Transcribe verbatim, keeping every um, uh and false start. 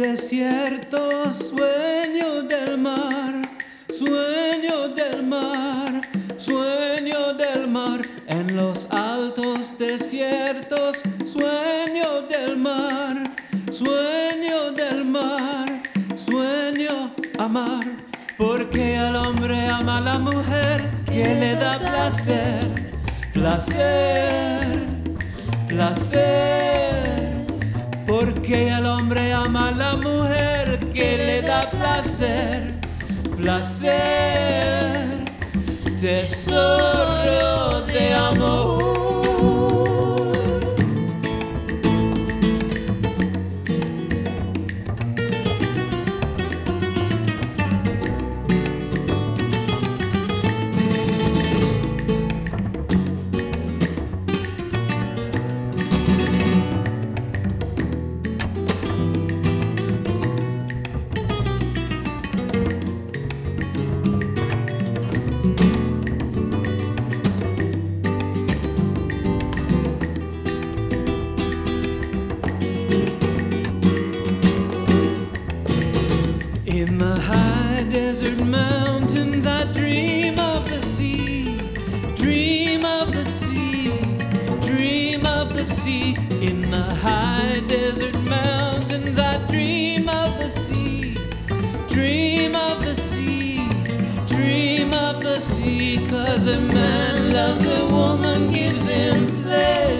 desiertos, sueño del mar, sueño del mar, sueño del mar. En los altos desiertos, sueño del mar, sueño del mar, sueño amar. Porque el hombre ama a la mujer que le da placer, placer, placer. Porque el hombre ama a la mujer que le da placer, placer, tesoro de amor. In the high desert mountains I dream of the sea, dream of the sea, dream of the sea. In the high desert mountains I dream of the sea, dream of the sea, dream of the sea. 'Cause a man loves a woman, gives him pleasure,